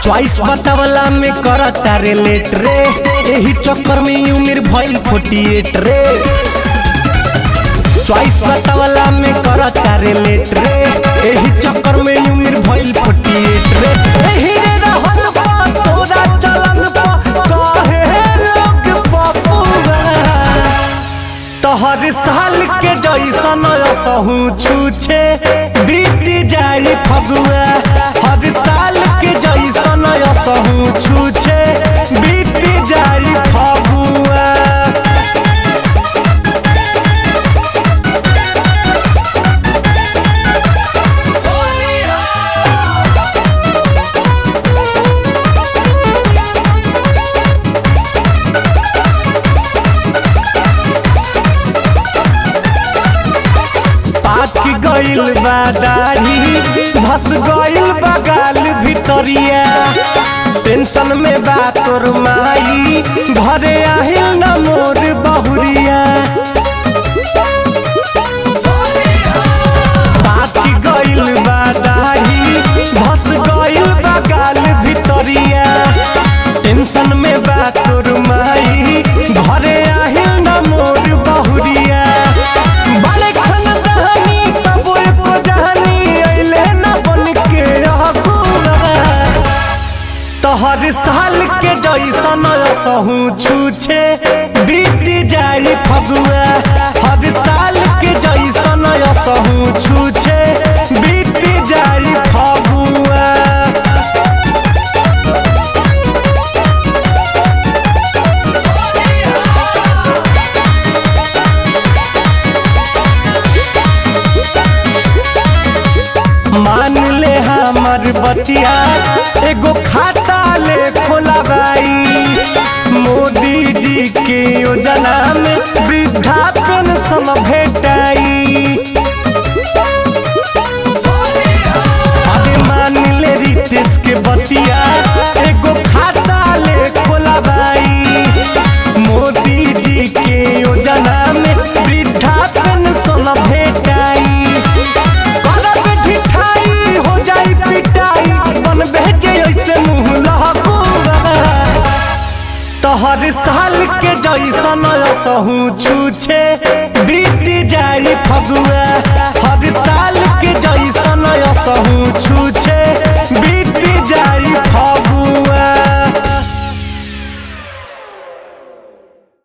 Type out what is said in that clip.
Choice बतावला में करता रे लेट रे, यही चक्कर में उम्र भइल 48 रे। चॉइस बतावला में करता रे लेट रे, यही चक्कर में उम्र भइल 48 रे। एही रे रहन पा तोरा चलन पा काहे लोग बापुआ, तोहर साल के जैसन असहू छूछे बीत जाई फगुआ। हर साल के जैसन असहू छूछे बीत जाई फगुआ। पाक गइल बा दाढ़ी, धस गइल बा गाल भितरिया, टेंशन में बा तोर माई, घरे आहिल न मोर बहुरिया। पाक गइल बा दाढ़ी, धस गइल बा गाल भितरिया, टेंशन में बा तोर माई, घरे आहिल न मोर बहुरिया। हर साल के जैसन असहू छूछे बीत जाई फगुआ। हर साल के जैसन असहू छूछे बीत जाई फगुआ। मान ले हमर बतिया, एगो खाता ले खोलाबाई, मोदी जी के योजना में वृद्धा पेंशन भेटाई। अरे मान ले रितेश के बतिया, एगो खाता ले खोलाबाई, मोदी जी के योजना में वृद्धा पेंशन भेटाई। हर साल के जैसन असहू छूछे बीत जाई फगुआ।